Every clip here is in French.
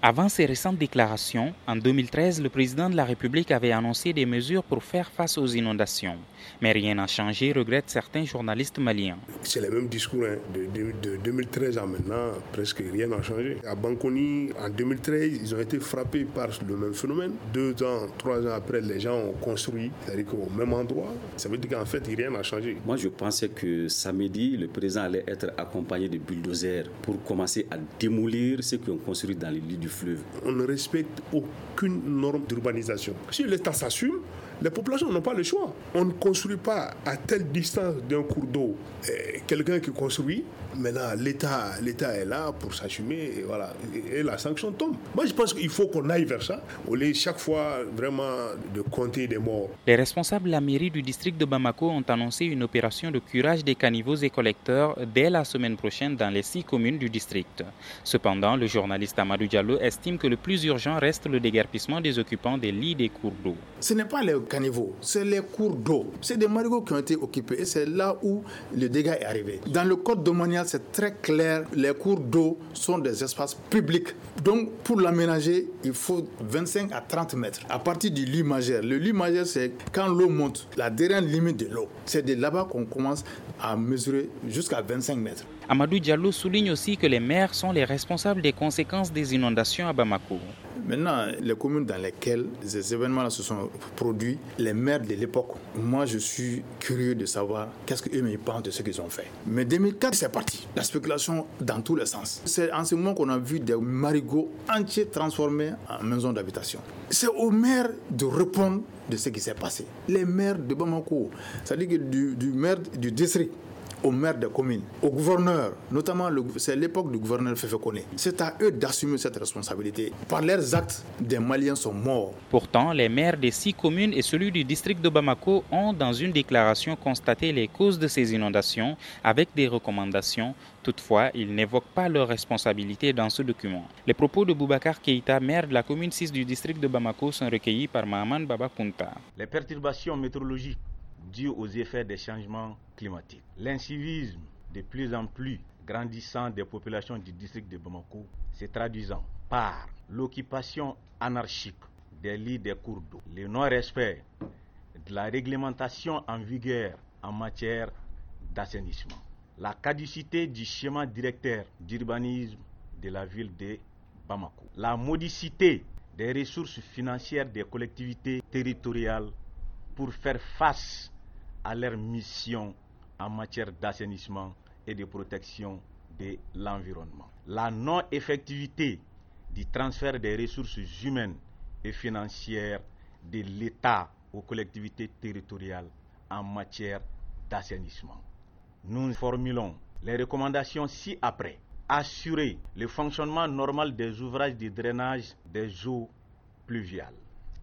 Avant ces récentes déclarations, en 2013, le président de la République avait annoncé des mesures pour faire face aux inondations. Mais rien n'a changé, regrettent certains journalistes maliens. C'est le même discours de 2013 à maintenant, presque rien n'a changé. À Bankoni, en 2013, ils ont été frappés par le même phénomène. 2 ans, 3 ans après, les gens ont construit, c'est-à-dire qu'au même endroit. Ça veut dire qu'en fait, rien n'a changé. Moi, je pensais que samedi, le président allait être accompagné de bulldozers pour commencer à démolir ceux qui ont construit dans les lits du fleuve. On ne respecte aucune norme d'urbanisation. Si l'État s'assume, les populations n'ont pas le choix. On ne construit pas à telle distance d'un cours d'eau. Quelqu'un qui construit, maintenant l'État est là pour s'assumer et voilà. Et la sanction tombe. Moi je pense qu'il faut qu'on aille vers ça, au lieu chaque fois vraiment de compter des morts. Les responsables de la mairie du district de Bamako ont annoncé une opération de curage des caniveaux et collecteurs dès la semaine prochaine dans les 6 communes du district. Cependant, le journaliste Amadou Diallo estime que le plus urgent reste le déguerpissement des occupants des lits des cours d'eau. Ce n'est pas les caniveaux, c'est les cours d'eau. C'est des marigots qui ont été occupés et c'est là où le dégât est arrivé. Dans le code domanial, c'est très clair, les cours d'eau sont des espaces publics. Donc pour l'aménager, il faut 25 à 30 mètres. À partir du lit majeur, le lit majeur c'est quand l'eau monte, la dernière limite de l'eau. C'est de là-bas qu'on commence à mesurer jusqu'à 25 mètres. Amadou Diallo souligne aussi que les maires sont les responsables des conséquences des inondations à Bamako. Maintenant, les communes dans lesquelles ces événements-là se sont produits, les maires de l'époque, moi je suis curieux de savoir qu'est-ce qu'eux ils pensent de ce qu'ils ont fait. Mais 2004, c'est parti. La spéculation dans tous les sens. C'est en ce moment qu'on a vu des marigots entiers transformés en maisons d'habitation. C'est aux maires de répondre de ce qui s'est passé. Les maires de Bamako, c'est-à-dire que du maire du district, aux maires des communes, aux gouverneurs, notamment c'est l'époque du gouverneur Fefe Koné. C'est à eux d'assumer cette responsabilité. Par leurs actes, des Maliens sont morts. Pourtant, les maires des 6 communes et celui du district de Bamako ont, dans une déclaration, constaté les causes de ces inondations avec des recommandations. Toutefois, ils n'évoquent pas leur responsabilité dans ce document. Les propos de Boubacar Keïta, maire de la commune 6 du district de Bamako, sont recueillis par Mahaman Baba Kunta. Les perturbations météorologiques dues aux effets des changements climatiques, l'incivisme de plus en plus grandissant des populations du district de Bamako se traduisant par l'occupation anarchique des lits des cours d'eau, le non-respect de la réglementation en vigueur en matière d'assainissement, la caducité du schéma directeur d'urbanisme de la ville de Bamako, la modicité des ressources financières des collectivités territoriales pour faire face à leur mission en matière d'assainissement et de protection de l'environnement. La non-effectivité du transfert des ressources humaines et financières de l'État aux collectivités territoriales en matière d'assainissement. Nous formulons les recommandations ci-après. Assurer le fonctionnement normal des ouvrages de drainage des eaux pluviales.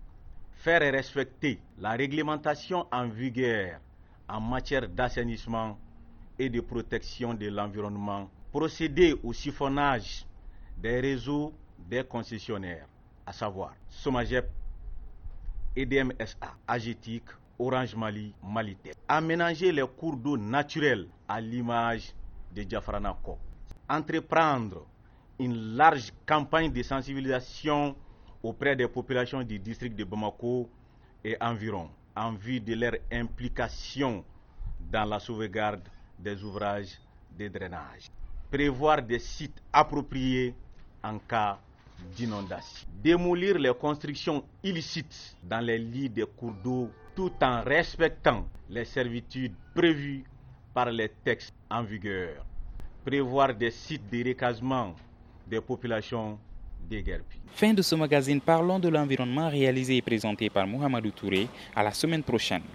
Faire respecter la réglementation en vigueur en matière d'assainissement et de protection de l'environnement. Procéder au siphonnage des réseaux des concessionnaires, à savoir Somagep, EDM SA, Agetic, Orange Mali, Malitel. Aménager les cours d'eau naturels à l'image de Diafranako. Entreprendre une large campagne de sensibilisation auprès des populations du district de Bamako et environ, en vue de leur implication dans la sauvegarde des ouvrages de drainage. Prévoir des sites appropriés en cas d'inondation. Démolir les constructions illicites dans les lits des cours d'eau tout en respectant les servitudes prévues par les textes en vigueur. Prévoir des sites de recasement des populations déguerpies. Fin de ce magazine. Parlons de l'environnement réalisé et présenté par Mohamedou Touré. À la semaine prochaine.